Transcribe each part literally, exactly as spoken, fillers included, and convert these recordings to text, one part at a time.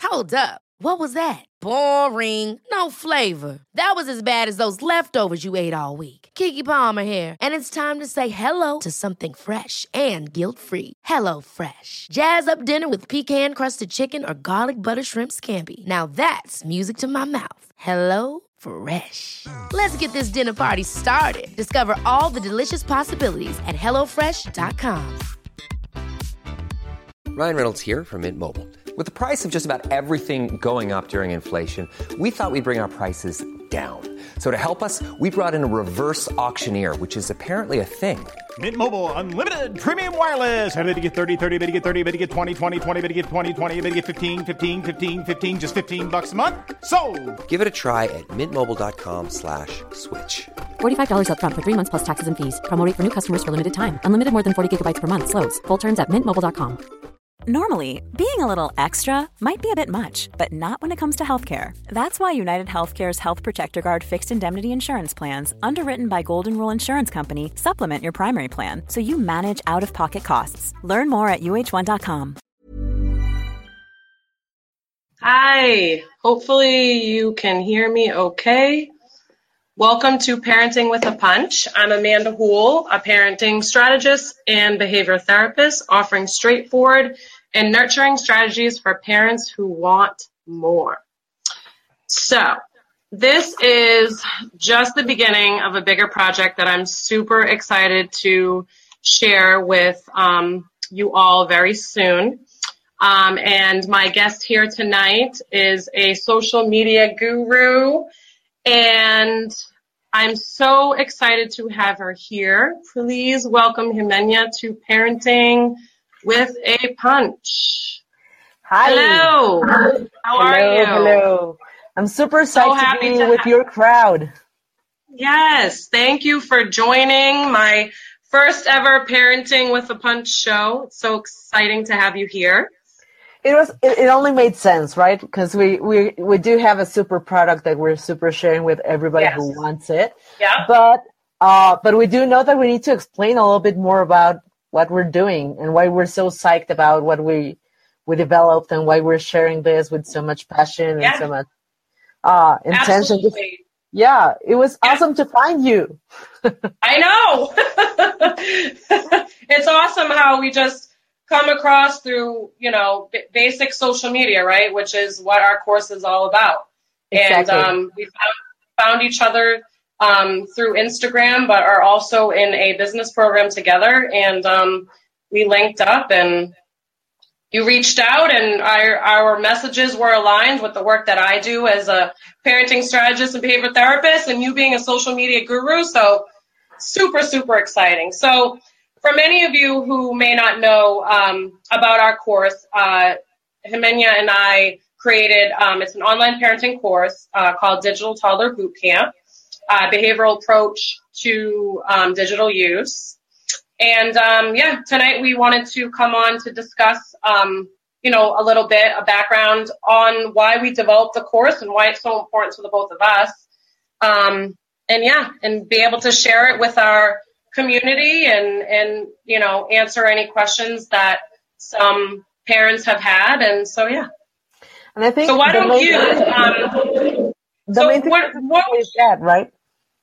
Hold up. What was that? Boring. No flavor. That was as bad as those leftovers you ate all week. Keke Palmer here, and it's time to say hello to something fresh and guilt-free. Hello Fresh. Jazz up dinner with pecan-crusted chicken or garlic butter shrimp scampi. Now that's music to my mouth. Hello Fresh. Let's get this dinner party started. Discover all the delicious possibilities at hello fresh dot com. Ryan Reynolds here from Mint Mobile. With the price of just about everything going up during inflation, we thought we'd bring our prices down. So to help us, we brought in a reverse auctioneer, which is apparently a thing. Mint Mobile Unlimited Premium Wireless. How to get thirty, thirty, how to get thirty, how to get twenty, twenty, twenty, how to get twenty, twenty, how to get fifteen, fifteen, fifteen, fifteen, just fifteen bucks a month? Sold! Give it a try at mintmobile.com slash switch. forty-five dollars up front for three months plus taxes and fees. Promo rate for new customers for limited time. Unlimited more than forty gigabytes per month. Slows full terms at mint mobile dot com. Normally, being a little extra might be a bit much, but not when it comes to healthcare. That's why United Healthcare's Health Protector Guard fixed indemnity insurance plans, underwritten by Golden Rule Insurance Company, supplement your primary plan so you manage out-of-pocket costs. Learn more at U H one dot com. Hi, hopefully you can hear me okay. Welcome to Parenting with a Punch. I'm Amanda Houle, a parenting strategist and behavior therapist, offering straightforward and nurturing strategies for parents who want more. So, this is just the beginning of a bigger project that I'm super excited to share with um, you all very soon. Um, and my guest here tonight is a social media guru, and I'm so excited to have her here. Please welcome Ximena to Parenting with a Punch. Hi. Hello. How hello, are you? Hello. I'm super excited so to be to with have- your crowd. Yes. Thank you for joining my first ever Parenting with a Punch show. It's so exciting to have you here. It was. It, it only made sense, right? Because we, we, we do have a super product that we're super sharing with everybody Yes. who wants it. Yeah. But uh, but we do know that we need to explain a little bit more about what we're doing and why we're so psyched about what we we developed and why we're sharing this with so much passion Yeah. and so much uh, intention. Absolutely. Yeah, it was Yeah. awesome to find you. I know. It's awesome how we just come across through, you know, b- basic social media, right? Which is what our course is all about. Exactly. And um, we found, found each other um, through Instagram, but are also in a business program together. And um, we linked up, and you reached out, and our, our messages were aligned with the work that I do as a parenting strategist and behavior therapist, and you being a social media guru. So super, super exciting. So for many of you who may not know um, about our course, uh, Ximena and I created, um, it's an online parenting course uh, called Digital Toddler Bootcamp, uh, behavioral approach to um, digital use. And um, yeah, tonight we wanted to come on to discuss, um, you know, a little bit, a background on why we developed the course and why it's so important to the both of us. Um, and yeah, and be able to share it with our community and, and, you know, answer any questions that some parents have had. And so, yeah. And I think so why the don't main, you, um, the so main thing what, what, is that, right?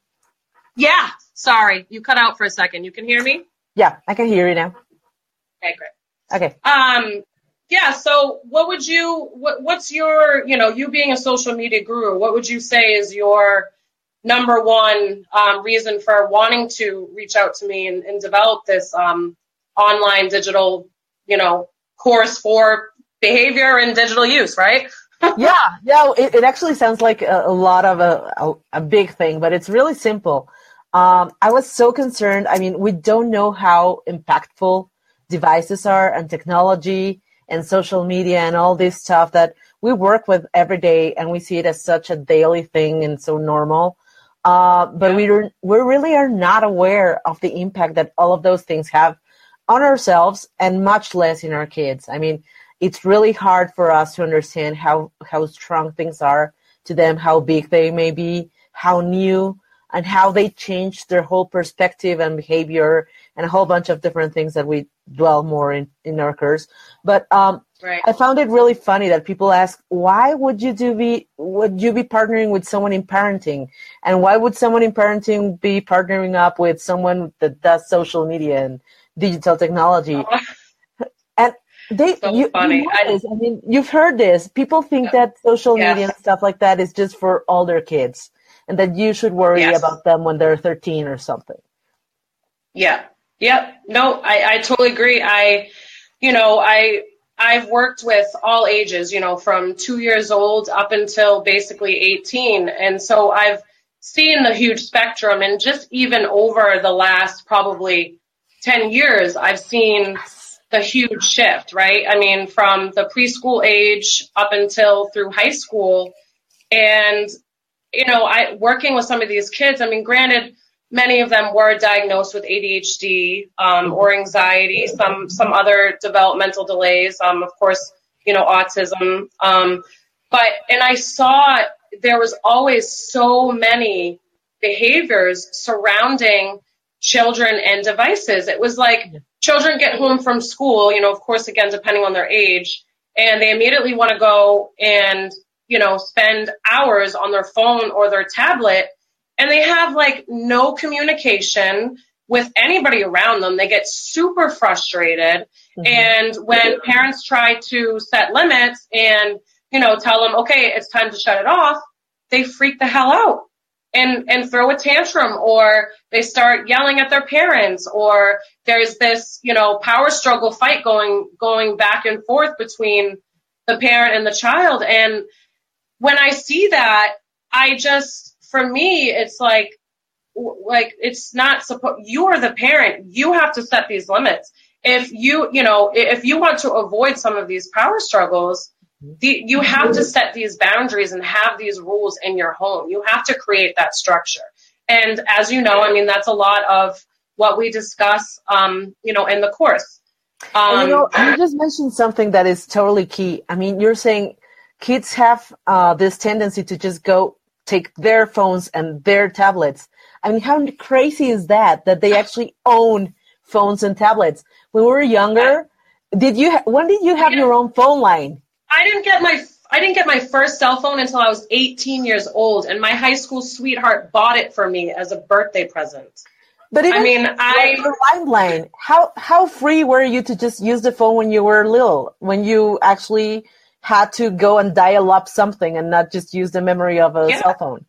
yeah, sorry, you cut out for a second. You can hear me? Yeah, I can hear you now. Okay, great. Okay. Um, yeah, so what would you, what, what's your, you know, you being a social media guru, what would you say is your number one um, reason for wanting to reach out to me and, and develop this um, online digital, you know, course for behavior and digital use, right? yeah, yeah. It, it actually sounds like a, a lot of a, a, a big thing, but it's really simple. Um, I was so concerned. I mean, we don't know how impactful devices are and technology and social media and all this stuff that we work with every day, and we see it as such a daily thing and so normal. Uh, but we we really are not aware of the impact that all of those things have on ourselves, and much less in our kids. I mean, it's really hard for us to understand how, how strong things are to them, how big they may be, how new, and how they change their whole perspective and behavior and a whole bunch of different things that we dwell more in, in our course. But um, right. I found it really funny that people ask, why would you do be would you be partnering with someone in parenting? And why would someone in parenting be partnering up with someone that does social media and digital technology? Oh. And they, so you, funny. you know this. I mean, you've heard this. People think yeah. that social yes. media and stuff like that is just for older kids, and that you should worry yes. about them when they're thirteen or something. Yeah. Yep. No, I, I totally agree. I, you know, I, I've worked with all ages, you know, from two years old up until basically eighteen. And so I've seen the huge spectrum, and just even over the last probably ten years, I've seen the huge shift, right? I mean, from the preschool age up until through high school. And, you know, I working with some of these kids, I mean, granted, many of them were diagnosed with A D H D um, or anxiety, some some other developmental delays, um, of course, you know, autism. Um, but, and I saw there was always so many behaviors surrounding children and devices. It was like children get home from school, you know, of course, again, depending on their age, and they immediately want to go and, you know, spend hours on their phone or their tablet. And they have like no communication with anybody around them. They get super frustrated. Mm-hmm. And when parents try to set limits and, you know, tell them, okay, it's time to shut it off, they freak the hell out and, and throw a tantrum, or they start yelling at their parents, or there's this, you know, power struggle fight going, going back and forth between the parent and the child. And when I see that, I just, for me, it's like, like, it's not supposed, you are the parent. You have to set these limits. If you, you know, if you want to avoid some of these power struggles, the, you have to set these boundaries and have these rules in your home. You have to create that structure. And as you know, I mean, that's a lot of what we discuss, um, you know, in the course. Um, and you know, you just mentioned something that is totally key. I mean, you're saying kids have uh, this tendency to just go take their phones and their tablets. I mean, how crazy is that, that they actually own phones and tablets? When we were younger, did you, ha- when did you have your own phone line? I didn't get my, I didn't get my first cell phone until I was eighteen years old, and my high school sweetheart bought it for me as a birthday present. But even I mean, I, your landline, how, how free were you to just use the phone when you were little, when you actually had to go and dial up something and not just use the memory of a yeah. cell phone?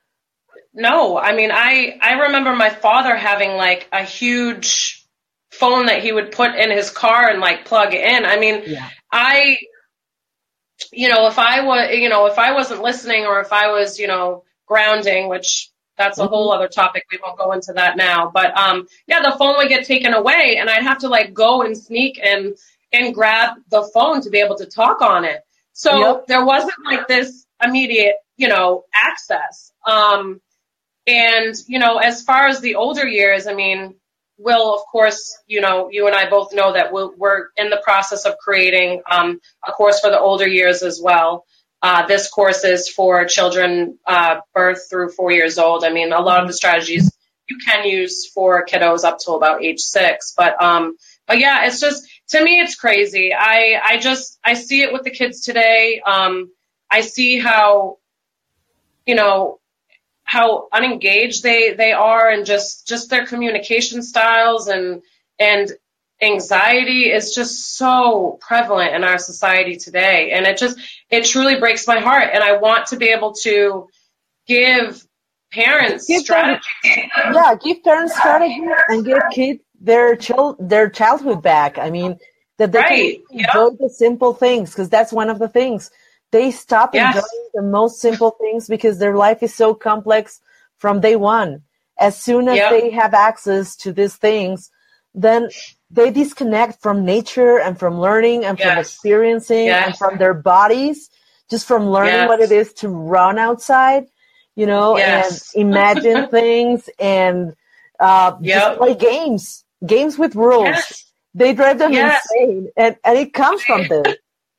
No, I mean, I, I remember my father having like a huge phone that he would put in his car and like plug in. I mean, yeah. I, you know, if I was, you know, if I wasn't listening, or if I was, you know, grounding, which that's a mm-hmm. whole other topic. We won't go into that now. But um, yeah, the phone would get taken away, and I'd have to like go and sneak and and grab the phone to be able to talk on it. So yep. there wasn't like this immediate, you know, access. Um, and, you know, as far as the older years, I mean, Will, of course, you know, you and I both know that we'll, we're in the process of creating um, a course for the older years as well. Uh, this course is for children uh, birth through four years old. I mean, a lot of the strategies you can use for kiddos up till about age six. But, um, but yeah, it's just, to me, it's crazy. I, I just, I see it with the kids today. Um, I see how, you know, how unengaged they, they are, and just, just their communication styles and, and anxiety is just so prevalent in our society today. And it just, it truly breaks my heart. And I want to be able to give parents give strategy. Them, yeah, give parents strategy and give kids their child, their childhood back. I mean, that they right. can enjoy yep. the simple things, because that's one of the things. They stop yes. enjoying the most simple things because their life is so complex from day one. As soon as yep. they have access to these things, then they disconnect from nature and from learning and yes. from experiencing yes. and from their bodies, just from learning yes. what it is to run outside, you know, yes. and imagine things and uh, yep. just play games, games with rules. Yes. They drive them yes. insane, and, and it comes from this.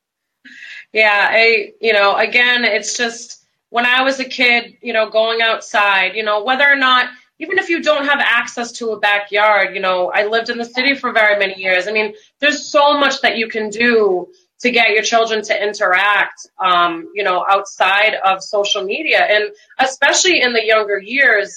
Yeah, I, you know, again, it's just when I was a kid, you know, going outside, you know, whether or not, even if you don't have access to a backyard, you know, I lived in the city for very many years. I mean, there's so much that you can do to get your children to interact, um, you know, outside of social media. And especially in the younger years,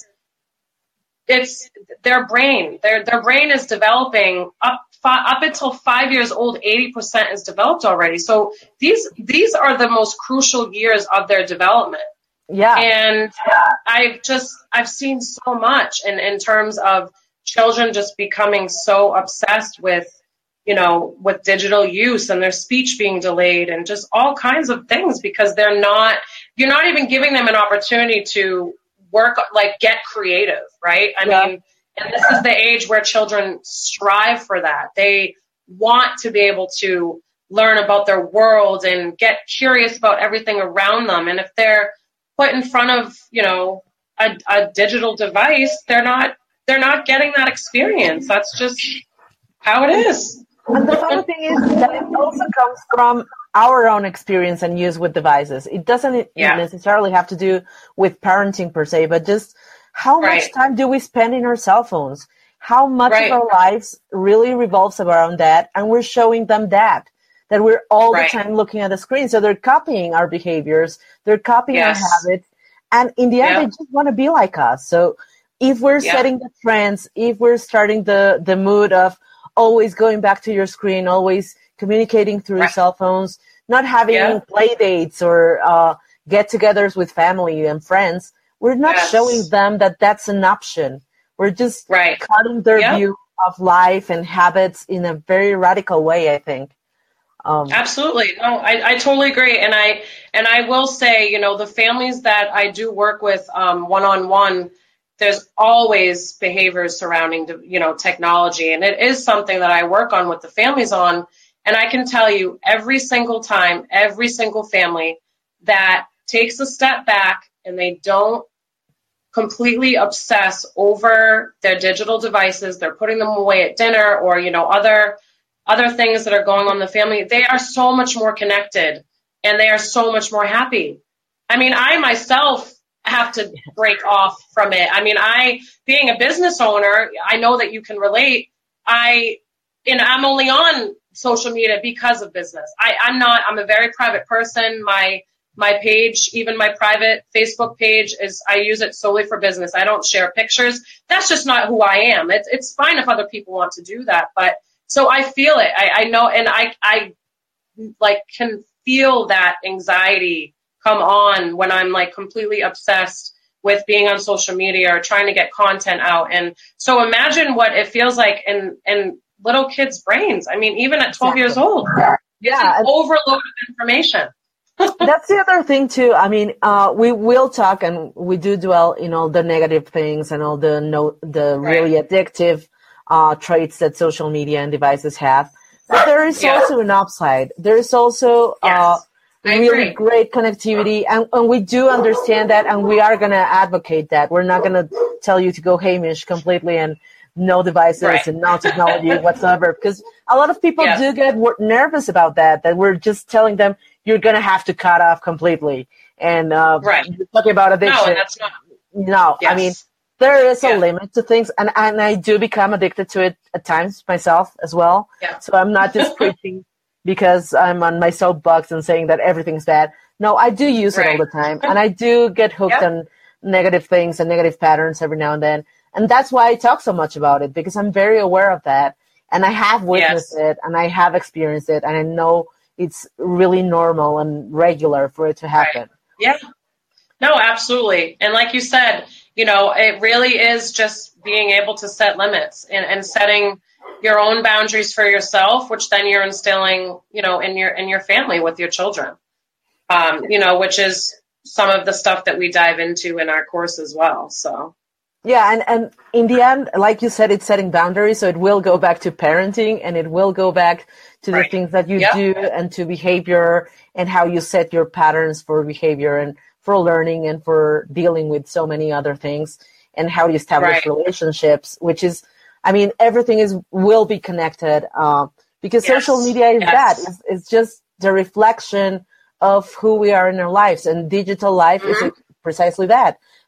it's their brain. Their their brain is developing up fi- up until five years old. eighty percent is developed already. So these these are the most crucial years of their development. Yeah. And I've just I've seen so much in in terms of children just becoming so obsessed with, you know, with digital use and their speech being delayed and just all kinds of things because they're not you're not even giving them an opportunity to work, like get creative, right? I yeah. mean, and this is the age where children strive for that. They want to be able to learn about their world and get curious about everything around them. And if they're put in front of, you know, a, a digital device, they're not, they're not getting that experience. That's just how it is. And the funny thing is that it also comes from our own experience and use with devices. It doesn't yeah. necessarily have to do with parenting per se, but just how right. much time do we spend in our cell phones? How much right. of our lives really revolves around that, and we're showing them that, that we're all right. the time looking at the screen. So they're copying our behaviors, they're copying yes. our habits, and in the end, yeah. they just want to be like us. So if we're yeah. setting the trends, if we're starting the, the mood of always going back to your screen, always communicating through right. cell phones, not having yeah. play dates or uh, get-togethers with family and friends, we're not yes. showing them that that's an option. We're just right. cutting their yeah. view of life and habits in a very radical way, I think. Um, Absolutely. No, I, I totally agree. And I and I will say, you know, the families that I do work with um, one-on-one, there's always behaviors surrounding, you know, technology. And it is something that I work on with the families on. And I can tell you every single time, every single family that takes a step back and they don't completely obsess over their digital devices, they're putting them away at dinner or, you know, other other things that are going on in the family, they are so much more connected and they are so much more happy. I mean, I myself have to break off from it. I mean, I, being a business owner, I know that you can relate. I, and I'm only on social media because of business. I, I'm not, I'm a very private person. My, my page, even my private Facebook page is, I use it solely for business. I don't share pictures. That's just not who I am. It's, it's fine if other people want to do that, but so I feel it. I, I know, and I, I like can feel that anxiety come on when I'm like completely obsessed with being on social media or trying to get content out. And so imagine what it feels like in, in little kids' brains. I mean, even at twelve exactly. years old, yeah, it's an overload of information. That's the other thing too. I mean, uh, we will talk and we do dwell in all the negative things and all the no, the right. really addictive uh, traits that social media and devices have. But there is yeah. also an upside. There is also yes. uh, really great connectivity, and, and we do understand that, and we are going to advocate that. We're not going to tell you to go Hamish completely and no devices right. and no technology whatsoever, because a lot of people yeah. do get nervous about that, that we're just telling them you're going to have to cut off completely. And uh, right. you're talking about addiction. No, that's not. No, yes. I mean, there is a yeah. limit to things, and, and I do become addicted to it at times myself as well. Yeah. So I'm not just preaching because I'm on my soapbox and saying that everything's bad. No, I do use right. it all the time, and I do get hooked yep. on negative things and negative patterns every now and then. And that's why I talk so much about it, because I'm very aware of that, and I have witnessed yes. it, and I have experienced it, and I know it's really normal and regular for it to happen. Right. Yeah. No, absolutely. And like you said, you know, it really is just being able to set limits and, and setting your own boundaries for yourself, which then you're instilling, you know, in your in your family with your children, um, you know, which is some of the stuff that we dive into in our course as well. So. Yeah, and, and in the end, like you said, it's setting boundaries, so it will go back to parenting, and it will go back to right. the things that you yep. do and to behavior and how you set your patterns for behavior and for learning and for dealing with so many other things, and how you establish right. relationships, which is, I mean, everything is will be connected uh, because yes. social media is yes. that. It's, it's just the reflection of who we are in our lives, and digital life mm-hmm. is precisely that.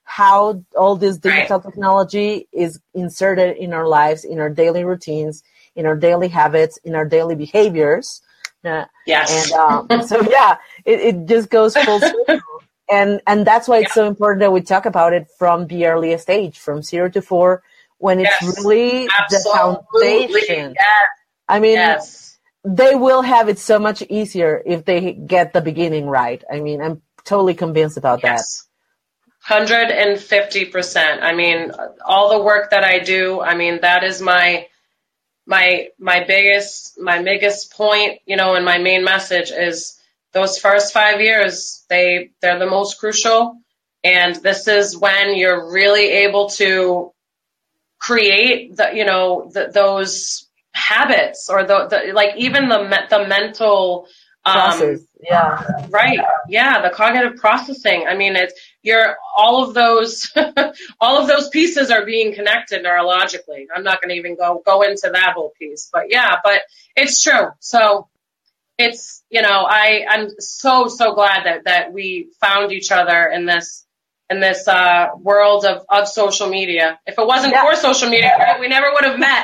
how all this digital right. technology is inserted in our lives, in our daily routines, in our daily habits, in our daily behaviors. Uh, yes. And um, so, yeah, it, it just goes full circle. And, and that's why it's yeah. so important that we talk about it from the earliest age, from zero to four, when it's yes. really Absolutely. the foundation. Yes. I mean, yes. they will have it so much easier if they get the beginning right. I mean, I'm totally convinced about yes. that. one hundred fifty percent. I mean, all the work that I do, I mean, that is my my my biggest my biggest point, you know, and my main message is those first five years, they they're the most crucial. And this is when you're really able to create the, you know, the, those habits or the, the like even the the mental um, process. Yeah. Right. Yeah. The cognitive processing. I mean, it's you're all of those, all of those pieces are being connected neurologically. I'm not going to even go, go into that whole piece, but yeah, but it's true. So it's, you know, I, I'm so, so glad that, that we found each other in this, in this uh, world of, of social media. If it wasn't yeah. for social media, right, we never would have met.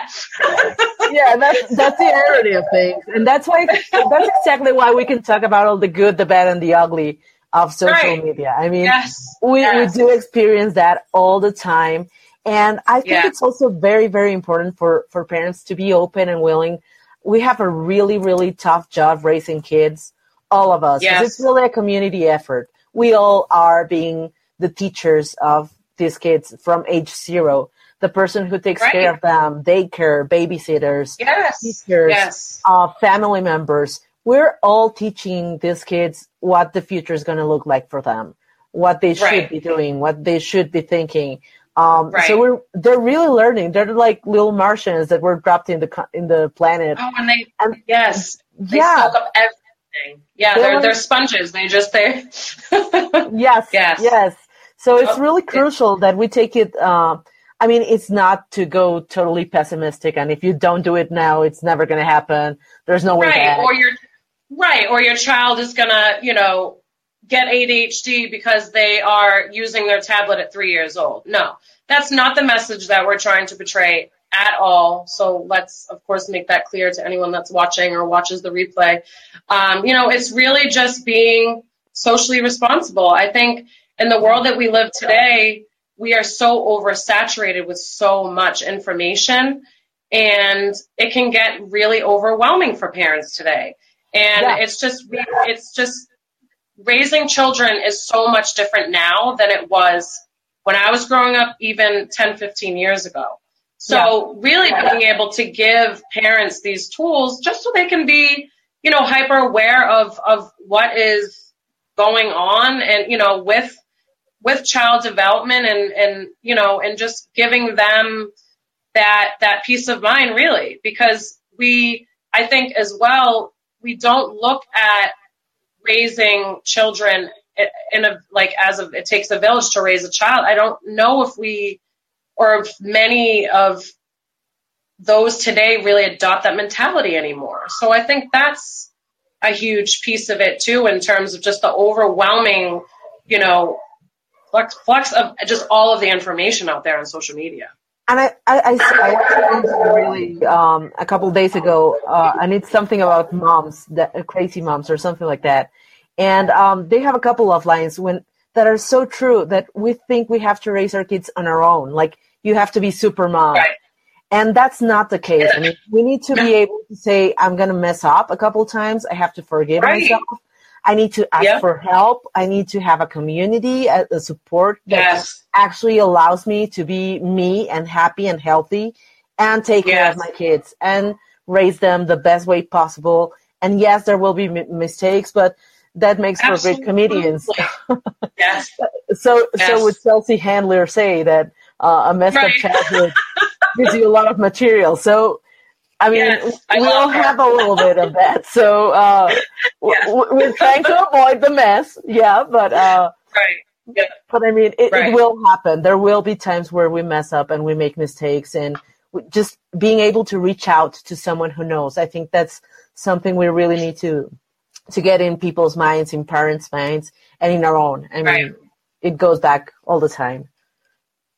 Yeah, that's that's the irony of things, and that's why that's exactly why we can talk about all the good, the bad, and the ugly of social right. media. I mean, yes. we yes. we do experience that all the time, and I think yeah. it's also very, very important for for parents to be open and willing. We have a really, really tough job raising kids, all of us. Yes. It's really a community effort. We all are being the teachers of these kids from age zero, the person who takes right. care of them, daycare, babysitters, yes. teachers, yes. uh, family members. We're all teaching these kids what the future is going to look like for them, what they should right. be doing, what they should be thinking. Um, right. So we're they're really learning. They're like little Martians that were dropped in the in the planet. Oh, and they and, yes, they yeah. soak up everything. Yeah, they're they're, they're sponges. They just they. yes, yes, yes. So it's oh, really crucial it, that we take it. Uh, I mean, it's not to go totally pessimistic, and if you don't do it now, it's never going to happen. There's no way right, back. or your right, or your child is gonna, you know, get A D H D because they are using their tablet at three years old. No, that's not the message that we're trying to portray at all. So let's, of course, make that clear to anyone that's watching or watches the replay. Um, you know, it's really just being socially responsible. I think in the world that we live today, we are so oversaturated with so much information, and it can get really overwhelming for parents today. And yeah. it's just, it's just, raising children is so much different now than it was when I was growing up, even ten, fifteen years ago. So yeah. really being able to give parents these tools just so they can be, you know, hyper aware of, of what is going on and, you know, with, with child development and, and, you know, and just giving them that, that peace of mind, really, because we, I think as well, we don't look at raising children in a, like, as of, it takes a village to raise a child. I don't know if we, or if many of those today really adopt that mentality anymore. So I think that's a huge piece of it too, in terms of just the overwhelming, you know, flux, flux of just all of the information out there on social media. And I, I, I, I watched something really um, a couple of days ago, uh, and it's something about moms, that, uh, crazy moms or something like that. And um, they have a couple of lines when that are so true that we think we have to raise our kids on our own. Like, you have to be super mom. Right. And that's not the case. I mean, we need to be able to say, I'm going to mess up a couple times. I have to forgive right. myself. I need to ask yep. for help. I need to have a community, a, a support that yes. actually allows me to be me and happy and healthy and take yes. care of my kids and raise them the best way possible. And yes, there will be m- mistakes, but that makes Absolutely. for great comedians. yes. So, yes. so would Chelsea Handler say that uh, a messed right. up childhood gives you a lot of material. So, I mean, yes, I we all her. have a little bit of that. So uh, yes. w- we're trying to avoid the mess. Yeah, but uh, right. Yeah. But I mean, it, right. it will happen. There will be times where we mess up and we make mistakes, and just being able to reach out to someone who knows. I think that's something we really need to to get in people's minds, in parents' minds, and in our own. I mean, right. it goes back all the time.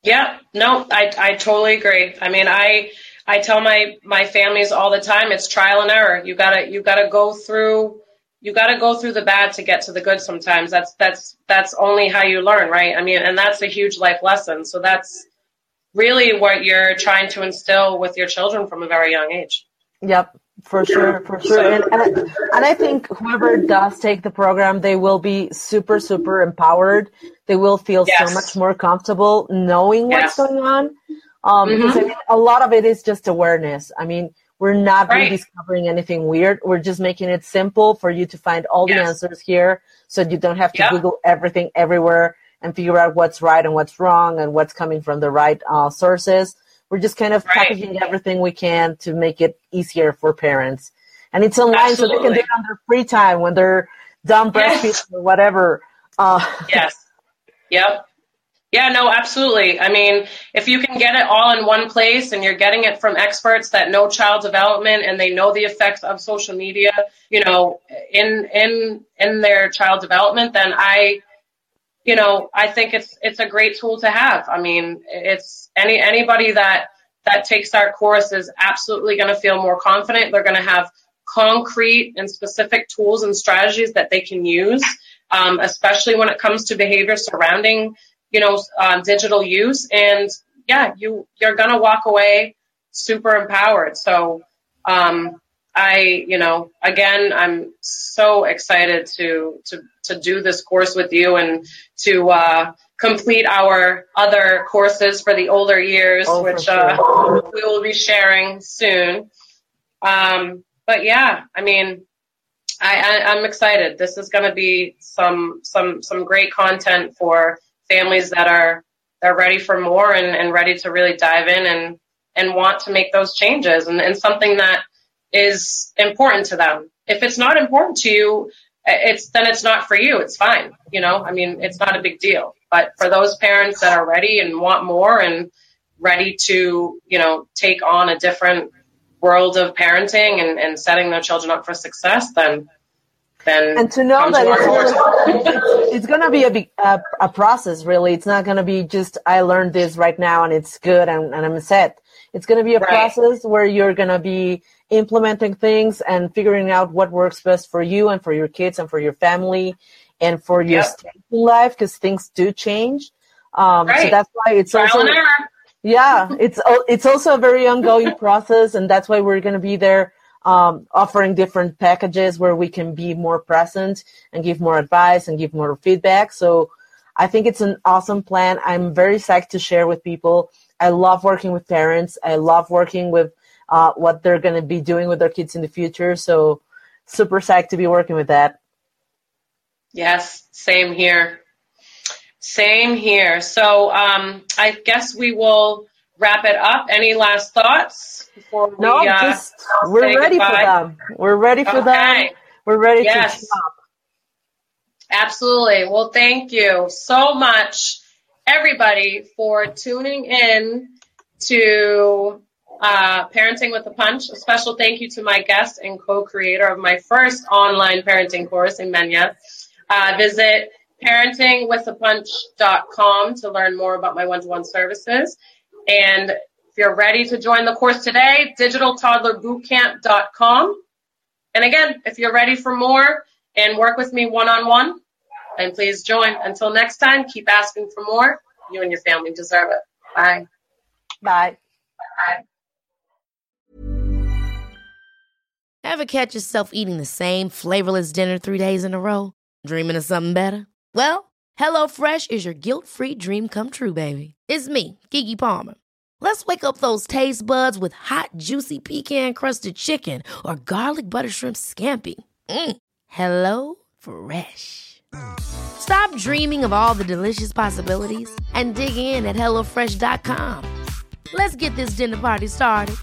Yeah, no, I, I totally agree. I mean, I, I tell my, my families all the time, it's trial and error. You gotta, you gotta go through, you gotta go through the bad to get to the good sometimes. That's, that's, that's only how you learn, right? I mean, and that's a huge life lesson. So that's really what you're trying to instill with your children from a very young age. Yep, for sure, for sure. And, and, and I think whoever does take the program, they will be super, super empowered. They will feel yes. so much more comfortable knowing what's yes. going on. Um, mm-hmm. Because I mean, a lot of it is just awareness. I mean, we're not right. rediscovering anything weird. We're just making it simple for you to find all yes. the answers here, so you don't have to yep. Google everything everywhere and figure out what's right and what's wrong and what's coming from the right uh, sources. We're just kind of right. packaging everything we can to make it easier for parents. And it's online, Absolutely. So they can do it on their free time when they're done breastfeeding yes. or whatever. Uh, yes. Yep. Yeah, no, absolutely. I mean, if you can get it all in one place and you're getting it from experts that know child development and they know the effects of social media, you know, in in in their child development, then I, you know, I think it's it's a great tool to have. I mean, it's any anybody that that takes our course is absolutely going to feel more confident. They're going to have concrete and specific tools and strategies that they can use, um, especially when it comes to behavior surrounding, you know, um, digital use. And yeah, you, you're going to walk away super empowered. So, um, I, you know, again, I'm so excited to, to, to do this course with you and to, uh, complete our other courses for the older years, oh, which, sure. uh, we will be sharing soon. Um, but yeah, I mean, I, I, I'm excited. This is going to be some, some, some great content for families that are, they're ready for more and, and ready to really dive in and, and want to make those changes and, and something that is important to them. If it's not important to you, it's, then it's not for you. It's fine. You know, I mean, it's not a big deal, but for those parents that are ready and want more and ready to, you know, take on a different world of parenting and, and setting their children up for success, then Then and to know that it's, it's, it's going to be a, big, uh, a process, really. It's not going to be just, I learned this right now and it's good and, and I'm set. It's going to be a right. process where you're going to be implementing things and figuring out what works best for you and for your kids and for your family and for your yep. stage in life, because things do change. Um, right. So that's why it's Trial also, and error. yeah, it's, it's also a very ongoing process, and that's why we're going to be there Um, offering different packages where we can be more present and give more advice and give more feedback. So I think it's an awesome plan. I'm very psyched to share with people. I love working with parents. I love working with uh, what they're going to be doing with their kids in the future. So super psyched to be working with that. Yes, same here. Same here. So um, I guess we will wrap it up. Any last thoughts before we no, uh, just, we're ready goodbye? for them. We're ready for okay. them. We're ready yes. to stop. Absolutely. Well, thank you so much, everybody, for tuning in to uh, Parenting with a Punch. A special thank you to my guest and co-creator of my first online parenting course, Imenya. Uh, visit parenting with a punch dot com to learn more about my one-to-one services. And if you're ready to join the course today, digital toddler bootcamp dot com. And again, if you're ready for more and work with me one-on-one, then please join. Until next time, keep asking for more. You and your family deserve it. Bye. Bye. Bye. Ever catch yourself eating the same flavorless dinner three days in a row? Dreaming of something better? Well, HelloFresh is your guilt-free dream come true, baby. It's me, Keke Palmer. Let's wake up those taste buds with hot, juicy pecan-crusted chicken or garlic butter shrimp scampi. Mm. Hello Fresh. Stop dreaming of all the delicious possibilities and dig in at hello fresh dot com. Let's get this dinner party started.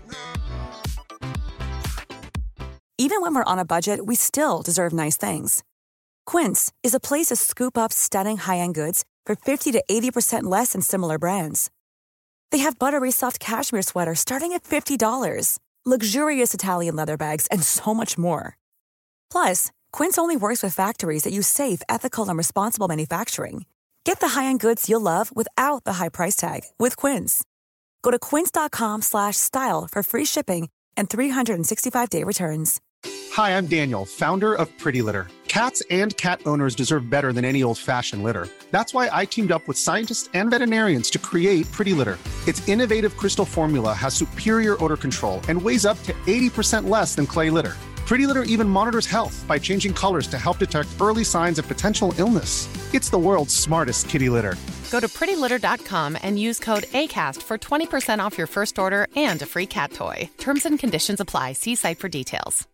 Even when we're on a budget, we still deserve nice things. Quince is a place to scoop up stunning high-end goods for fifty to eighty percent less than similar brands. They have buttery soft cashmere sweaters starting at fifty dollars, luxurious Italian leather bags, and so much more. Plus, Quince only works with factories that use safe, ethical, and responsible manufacturing. Get the high-end goods you'll love without the high price tag with Quince. Go to quince.com slash style for free shipping and three sixty-five day returns. Hi, I'm Daniel, founder of Pretty Litter. Cats and cat owners deserve better than any old-fashioned litter. That's why I teamed up with scientists and veterinarians to create Pretty Litter. Its innovative crystal formula has superior odor control and weighs up to eighty percent less than clay litter. Pretty Litter even monitors health by changing colors to help detect early signs of potential illness. It's the world's smartest kitty litter. Go to pretty litter dot com and use code ACAST for twenty percent off your first order and a free cat toy. Terms and conditions apply. See site for details.